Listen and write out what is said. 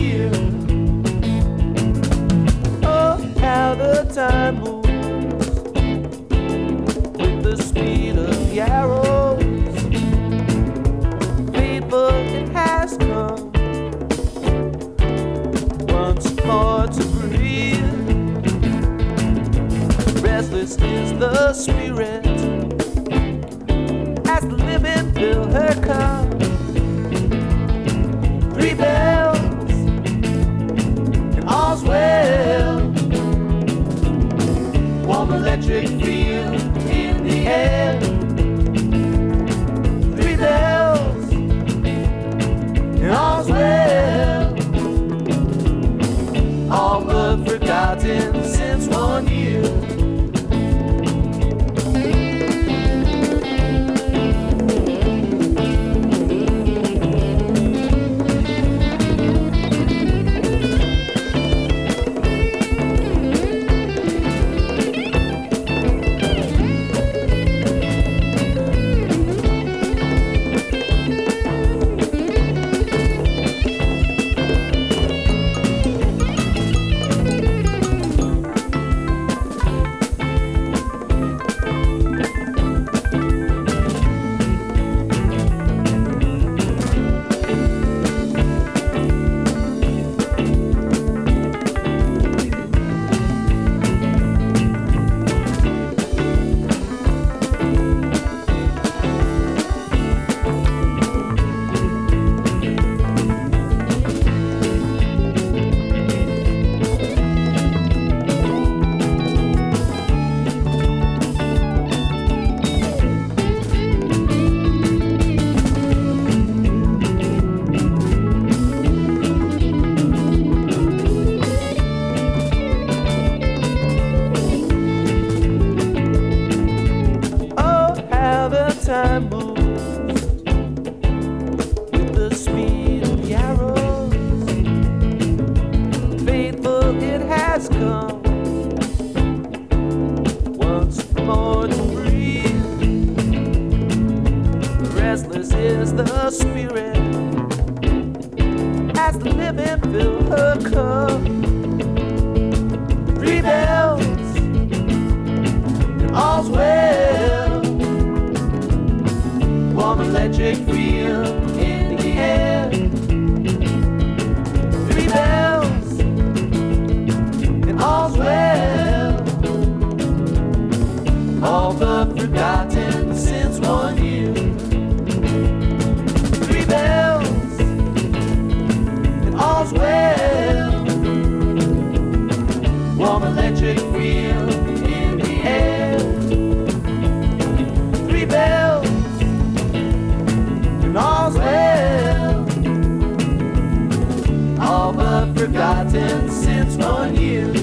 year. Oh, how the time moves with the speed of the arrows. Faithful it has come once more to breathe. Restless is the spirit as the living fill her cup. Three bells and all's well. Warm electric feel in the air. Three bells and all's well. All but forgotten since 1 year. Time moves with the speed of the arrows. Faithful it has come once more to breathe. Restless is the spirit as the living fill her cup. Three bells and all's well. Warm electric feel in the air. Three bells and all's well. All but forgotten since 1 year. Three bells and all's well. Warm electric feel in the air. Three bells and all's well. All but forgotten since 1 year.